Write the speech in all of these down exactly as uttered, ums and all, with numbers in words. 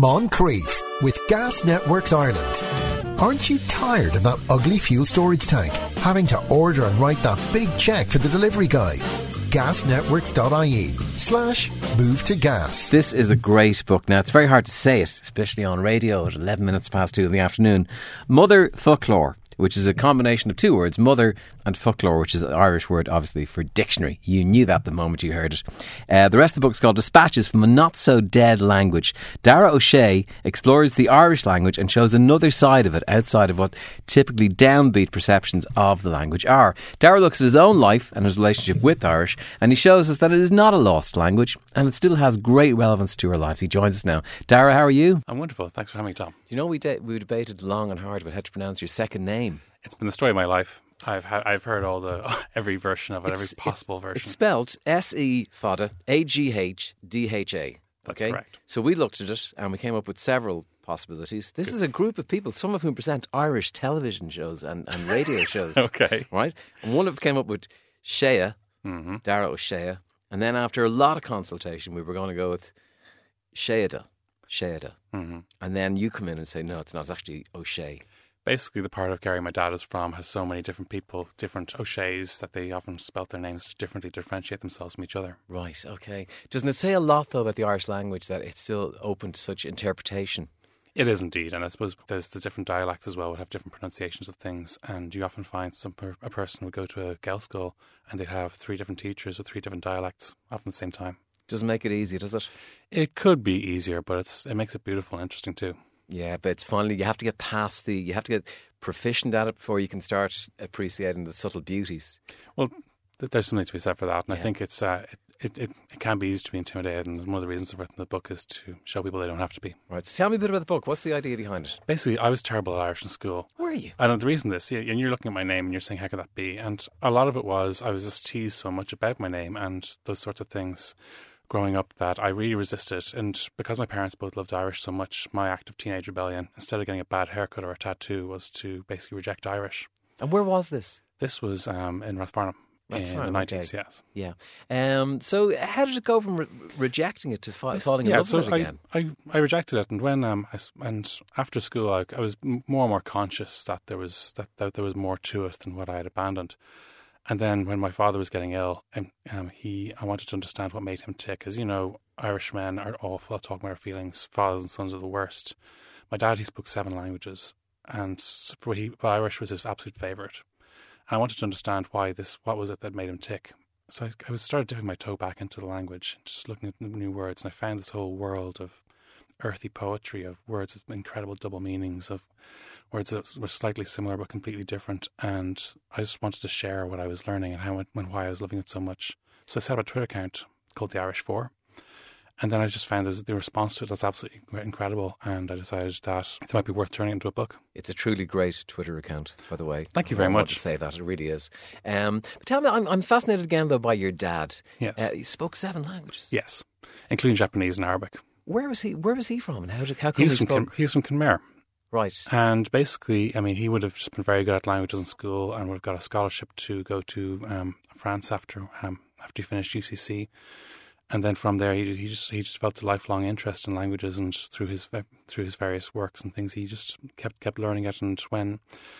Moncrief with Gas Networks Ireland. Aren't you tired of that ugly fuel storage tank? Having to order and write that big cheque for the delivery guy? gasnetworks.ie slash move to gas. This is a great book. Now, it's very hard to say it, especially on radio at eleven minutes past two in the afternoon. Mother Folklore, which is a combination of two words, mother and folklore, which is an Irish word, obviously, for dictionary. You knew that the moment you heard it. Uh, the rest of the book is called Dispatches from a Not-So-Dead Language. Dara O'Shea explores the Irish language and shows another side of it outside of what typically downbeat perceptions of the language are. Dara looks at his own life and his relationship with Irish, and he shows us that it is not a lost language and it still has great relevance to our lives. He joins us now. Dara, how are you? I'm wonderful. Thanks for having me, Tom. You know, we, de- we debated long and hard about how to pronounce your second name. It's been the story of my life. I've ha- I've heard all the every version of it, It's- every possible it's, version. It's spelled S E Fada A G H D H A. That's okay? correct. So we looked at it and we came up with several possibilities. This Good. is a group of people, some of whom present Irish television shows and, and radio shows. Okay. Right? And one of them came up with Shea, Mm-hmm. Dara O'Shea. And then after a lot of consultation, we were going to go with Sheada. Sheada. Mm-hmm. And then you come in and say, no, it's not. It's actually O'Shea. Basically, the part of Gary my dad is from has so many different people, different O'Sheas, that they often spelt their names differently to differentiate themselves from each other. Right, okay. Doesn't it say a lot, though, about the Irish language that it's still open to such interpretation? It is indeed, and I suppose there's the different dialects as well would have different pronunciations of things, and you often find some per- a person would go to a girls' school and they'd have three different teachers with three different dialects, often at the same time. Doesn't make it easy, does it? It could be easier, but it's it makes it beautiful and interesting too. Yeah, but it's finally, you have to get past the, you have to get proficient at it before you can start appreciating the subtle beauties. Well, th- there's something to be said for that, and Yeah. I think it's uh, it, it, it can be easy to be intimidated, and one of the reasons I've written the book is to show people they don't have to be. Right, so tell me a bit about the book. What's the idea behind it? Basically, I was terrible at Irish in school. Where are you? I don't. The reason this, yeah, and you're looking at my name and you're saying, how could that be? And a lot of it was I was just teased so much about my name and those sorts of things growing up that I really resisted. And because my parents both loved Irish so much, my act of teenage rebellion, instead of getting a bad haircut or a tattoo, was to basically reject Irish. And where was this? This was um, in Rathfarnham in Rathfarnham, the nineties, okay. yes. Yeah. Um, so how did it go from re- rejecting it to fi- falling in yeah, love so with it I, again? I, I rejected it, and when um I s and after school, I, I was m- more and more conscious that there was that, that there was more to it than what I had abandoned. And then when my father was getting ill, um, um, he I wanted to understand what made him tick. As you know, Irishmen are awful at talking about our feelings. Fathers and sons are the worst. My dad, he spoke seven languages, and for he, but Irish was his absolute favourite. And I wanted to understand why this, what was it that made him tick. So I, I was started dipping my toe back into the language, just looking at new words, and I found this whole world of earthy poetry, of words with incredible double meanings, of words that were slightly similar but completely different. And I just wanted to share what I was learning and how it, and why I was loving it so much. So I set up a Twitter account called The Irish Four. And then I just found there's- the response to it was absolutely incredible, and I decided that it might be worth turning into a book. It's a truly great Twitter account, by the way. Thank you very I want much. to say that, it really is. Um, but tell me, I'm, I'm fascinated again, though, by your dad. Yes. Uh, he spoke seven languages. Yes, including Japanese and Arabic. Where was he? Where was he from, and how did how come He he, was from spoke? Kin- he was from Kinmare. Right. And basically, I mean, he would have just been very good at languages in school and would have got a scholarship to go to um, France after um, after he finished U C C. And then from there, he he just he just developed a lifelong interest in languages, and through his through his various works and things, he just kept kept learning it. And when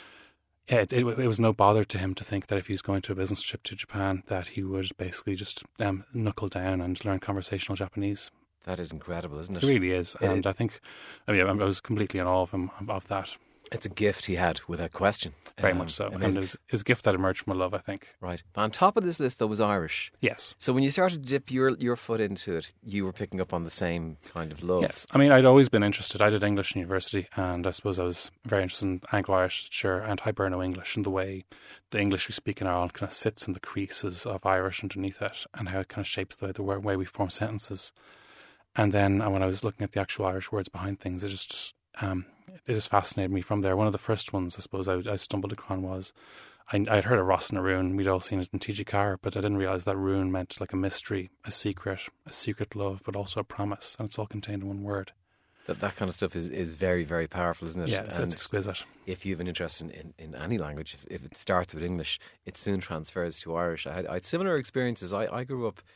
yeah, it, it, it was no bother to him to think that if he was going to a business trip to Japan, that he would basically just um, knuckle down and learn conversational Japanese. That is incredible, isn't it? It really is, It- and I think I mean I was completely in awe of him of that. It's a gift he had, without question. Very Um, much so. amazing. And it was, it was a gift that emerged from a love, I think. Right. But on top of this list, though, was Irish. Yes. So when you started to dip your your foot into it, you were picking up on the same kind of love. Yes. I mean, I'd always been interested. I did English in university, and I suppose I was very interested in Anglo-Irish literature and Hiberno English, and the way the English we speak in Ireland kind of sits in the creases of Irish underneath it, and how it kind of shapes the way, the way we form sentences. And then uh, when I was looking at the actual Irish words behind things, it just um, it just fascinated me from there. One of the first ones, I suppose, I, I stumbled upon was I, I'd heard of Ross and a Rune. We'd all seen it in T G Carr, but I didn't realise that Rune meant like a mystery, a secret, a secret love, but also a promise, and it's all contained in one word. That that kind of stuff is, is very, very powerful, isn't it? Yeah, it's, And it's exquisite. if you have an interest in, in, in any language, if, if it starts with English, it soon transfers to Irish. I had, I had similar experiences. I, I grew up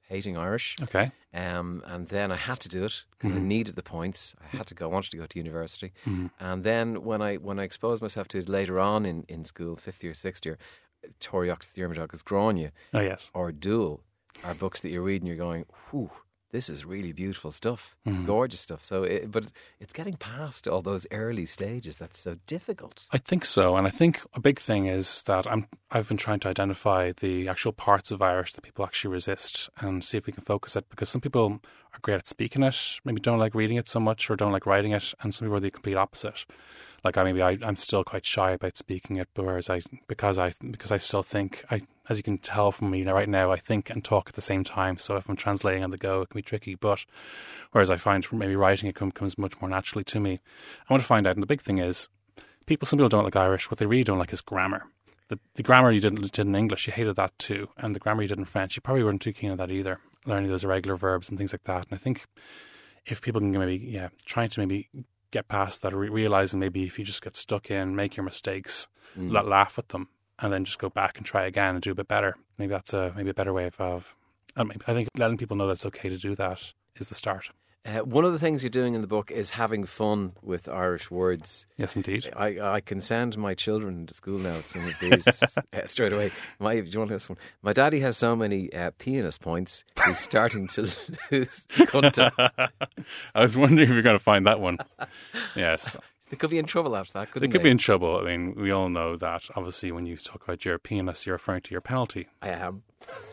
hating Irish. Okay. Um, and then I had to do it because Mm-hmm. I needed the points. I had to go. I wanted to go to university. Mm-hmm. And then when I when I exposed myself to it later on in, in school, fifth year, sixth year, Toriox Theormadogus Grania Oh, yes. or Duel are books that you're reading. You're going, whew. This is really beautiful stuff, Mm-hmm. gorgeous stuff. So, it, but it's getting past all those early stages. That's so difficult. I think so, and I think a big thing is that I'm I've been trying to identify the actual parts of Irish that people actually resist and see if we can focus it, because some people are great at speaking it, maybe don't like reading it so much or don't like writing it, and some people are the complete opposite. Like I maybe I, I'm still quite shy about speaking it, but whereas I because I because I still think I as you can tell from me right now, I think and talk at the same time. So if I'm translating on the go, it can be tricky. But whereas I find maybe writing it come, comes much more naturally to me. I want to find out, and the big thing is, people, some people don't like Irish. What they really don't like is grammar. The, the grammar you did, did in English, you hated that too. And the grammar you did in French, you probably weren't too keen on that either. Learning those irregular verbs and things like that. And I think if people can maybe, yeah, trying to maybe get past that, or re- realizing maybe if you just get stuck in, make your mistakes, Mm. la- laugh at them, and then just go back and try again and do a bit better. Maybe that's a maybe a better way of, of I, mean, I think letting people know that it's okay to do that is the start. Uh, one of the things you're doing in the book is having fun with Irish words. Yes, indeed. I, I can send my children to school now with some of these uh, straight away. My, do you want this one? My daddy has so many uh, pianist points, he's starting to lose cunta. I was wondering if you're going to find that one. Yes. They could be in trouble after that, They couldn't could they? be in trouble. I mean, we all know that obviously when you talk about your pianist, you're referring to your penalty. I am.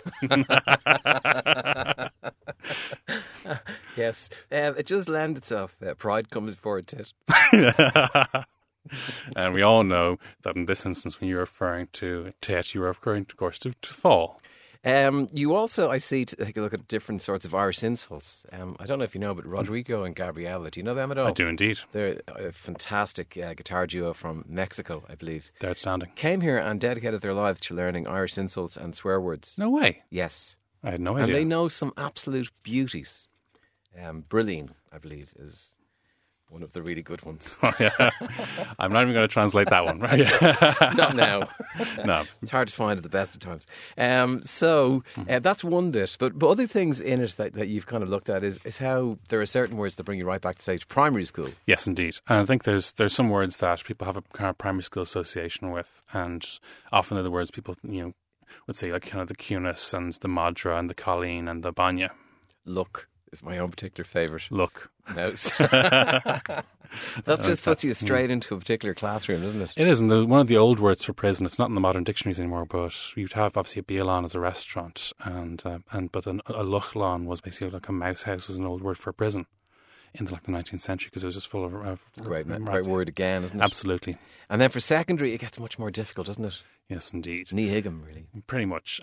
Yes. Um, it just lends itself. Uh, pride comes before a tit. And we all know that in this instance, when you're referring to tit, you're referring, of course, to, to fall. Um, you also, I see, to take a look at different sorts of Irish insults. Um, I don't know if you know, but Rodrigo and Gabriela, do you know them at all? I do indeed. They're a fantastic uh, guitar duo from Mexico, I believe. They're outstanding. Came here and dedicated their lives to learning Irish insults and swear words. No way. Yes. I had no And idea. they know some absolute beauties. Um, Brilliant, I believe, is one of the really good ones. Oh, yeah. I'm not even going to translate that one. Right? Not now. No. It's hard to find at the best of times. Um, so uh, that's one bit. But, but other things in it that, that you've kind of looked at is, is how there are certain words that bring you right back to, say, to primary school. Yes, indeed. And I think there's there's some words that people have a kind of primary school association with, and often they're the words people, you know, would say, like kind of the cunis and the madra and the colleen and the banya. Look is my own particular favourite. Look. No. That just puts you straight into a particular classroom, doesn't it? It is, and the, one of the old words for prison. It's not in the modern dictionaries anymore, but you'd have obviously a Bialan as a restaurant, and uh, and but an, a Luchlan was basically like a mouse house, was an old word for prison in the, like the nineteenth century, because it was just full of. Uh, It's a great, rats. great word again, isn't it? Absolutely. And then for secondary, it gets much more difficult, doesn't it? Yes, indeed. Nihigam, really. Pretty much.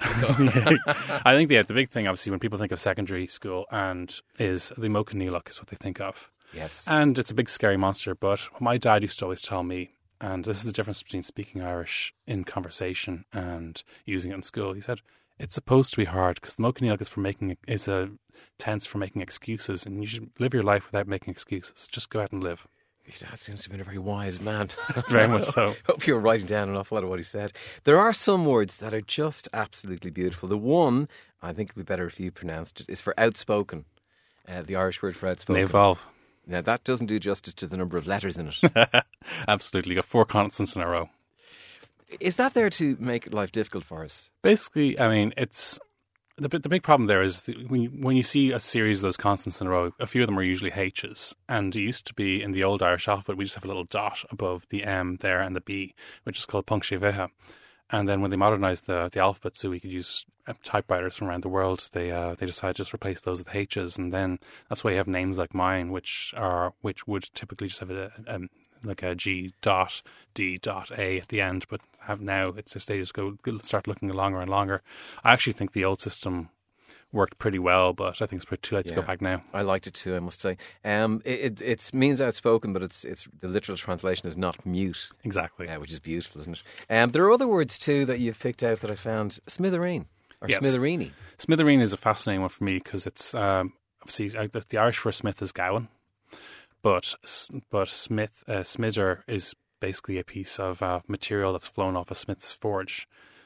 I think the, the big thing, obviously, when people think of secondary school, and is the Mochaneelach is what they think of. Yes. And it's a big scary monster, but what my dad used to always tell me, and this is the difference between speaking Irish in conversation and using it in school, he said, it's supposed to be hard because the Mochaneelach is for making is a tense for making excuses, and you should live your life without making excuses. Just go out and live. Your dad seems to have been a very wise man. Very much so. Hope you were writing down an awful lot of what he said. There are some words that are just absolutely beautiful. The one, I think it would be better if you pronounced it, is for outspoken. Uh, the Irish word for outspoken. They evolve. Now, that doesn't do justice to the number of letters in it. Absolutely. You got four consonants in a row. Is that there to make life difficult for us? Basically, I mean, it's the the big problem there is that when you, when you see a series of those consonants in a row, a few of them are usually H's, and it used to be in the old Irish alphabet we just have a little dot above the M there and the B, which is called punctuae veha. And then when they modernised the the alphabet so we could use typewriters from around the world, they uh, they decided to just replace those with H's, and then that's why you have names like mine, which are which would typically just have a, a like a G dot D dot A at the end, but have now it's just they just go start looking longer and longer. I actually think the old system worked pretty well, but I think it's pretty too late Yeah. to go back now. I liked it too, I must say. Um, it, it it means outspoken, but it's it's the literal translation is not mute, Exactly. uh, which is beautiful, isn't it? Um, there are other words too that you've picked out that I found. Smithereen or Yes. smithereeny. Smithereen is a fascinating one for me because it's um, obviously uh, the, the Irish for smith is gowan, but but smith uh, smither is basically a piece of uh, material that's flown off a smith's forge.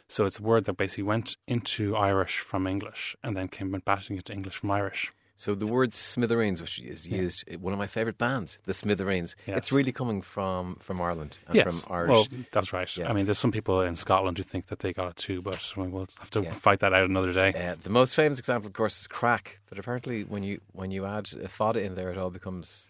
So it's a word that basically went into Irish from English and then came went back into English from Irish. So the word smithereens, which is used, yeah. one of my favourite bands, the Smithereens, yes. it's really coming from, from Ireland and yes. from Irish. Well, that's right. Yeah. I mean, there's some people in Scotland who think that they got it too, but we'll have to yeah. fight that out another day. Uh, the most famous example, of course, is crack. But apparently, when you when you add a fada in there, it all becomes...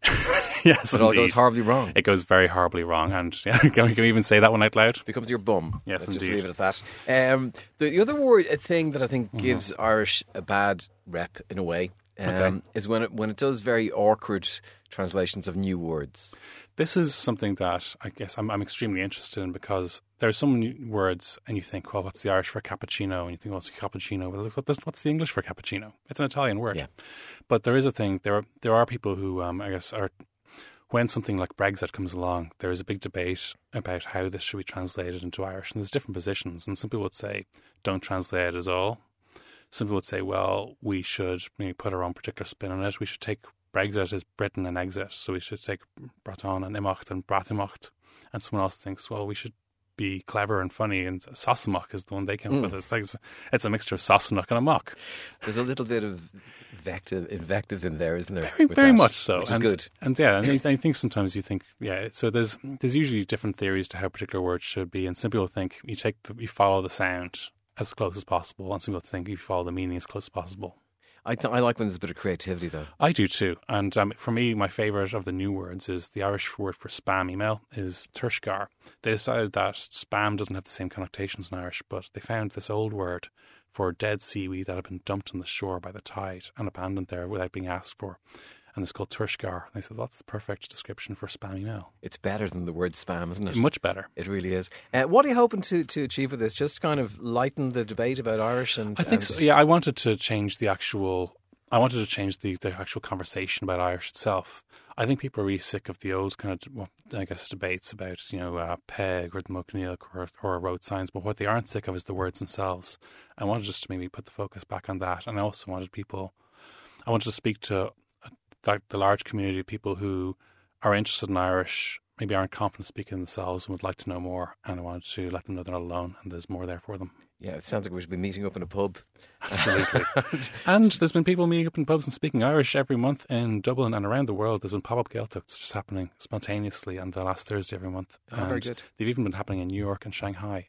yes, it all goes horribly wrong. It goes very horribly wrong, and yeah, can we even say that one out loud? It becomes your bum. Yes, Let's indeed. just leave it at that. Um, the, the other word, a thing that I think mm-hmm. gives Irish a bad rep in a way, um, okay. is when it when it does very awkward translations of new words. This is something that I guess I'm, I'm extremely interested in, because there are some new words, and you think, well, what's the Irish for cappuccino? And you think, well, what's a cappuccino? Well, what's the English for cappuccino? It's an Italian word. Yeah. But there is a thing. There are there are people who, um, I guess, are. When something like Brexit comes along, there is a big debate about how this should be translated into Irish. And there's different positions. And some people would say, don't translate it at all. Some people would say, well, we should maybe put our own particular spin on it. We should take Brexit as Britain and exit. So we should take Breton and Imacht and Bratimocht. And someone else thinks, well, we should be clever and funny. And Sassenach is the one they came up mm. with. It's, like, it's a mixture of Sassenach and a mock. There's a little bit of invective, invective in there, isn't there? Very, very that, much so. Which is and, good. And yeah, and I think sometimes you think, yeah, so there's there's usually different theories to how particular words should be. And some people think you take the, you follow the sound as close as possible. And some people think you follow the meaning as close as possible. I, th- I like when there's a bit of creativity, though. I do too. And um, for me, my favourite of the new words is the Irish word for spam email is tuirscar. They decided that spam doesn't have the same connotations in Irish, but they found this old word for dead seaweed that had been dumped on the shore by the tide and abandoned there without being asked for. And it's called tuirscar. And they said, well, that's the perfect description for spam email. It's better than the word spam, isn't it? Much better. It really is. Uh, what are you hoping to, to achieve with this? Just kind of lighten the debate about Irish? and I think and... so. Yeah, I wanted to change the actual... I wanted to change the, the actual conversation about Irish itself. I think people are really sick of the old kind of, well, I guess, debates about, you know, uh, peg or the Muckneilk or, or road signs. But what they aren't sick of is the words themselves. I wanted just to maybe put the focus back on that. And I also wanted people, I wanted to speak to the, the large community of people who are interested in Irish, maybe aren't confident speaking themselves and would like to know more. And I wanted to let them know they're not alone and there's more there for them. Yeah, it sounds like we should be meeting up in a pub. Absolutely. And there's been people meeting up in pubs and speaking Irish every month in Dublin and around the world. There's been pop-up Gaeltachts just happening spontaneously on the last Thursday every month. Oh, and very good. They've even been happening in New York and Shanghai.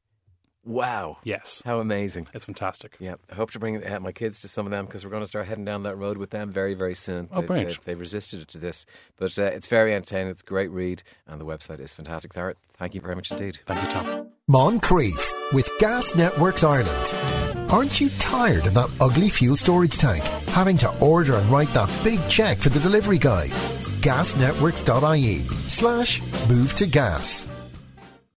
Wow. Yes. How amazing. It's fantastic. Yeah. I hope to bring uh, my kids to some of them, because we're going to start heading down that road with them very, very soon. Oh, they, brilliant. They, they've resisted it to this. But uh, it's very entertaining. It's a great read. And the website is fantastic. Thart, thank you very much indeed. Thank you, Tom. Moncrief with Gas Networks Ireland. Aren't you tired of that ugly fuel storage tank? Having to order and write that big cheque for the delivery guy? gasnetworks.ie slash move to gas.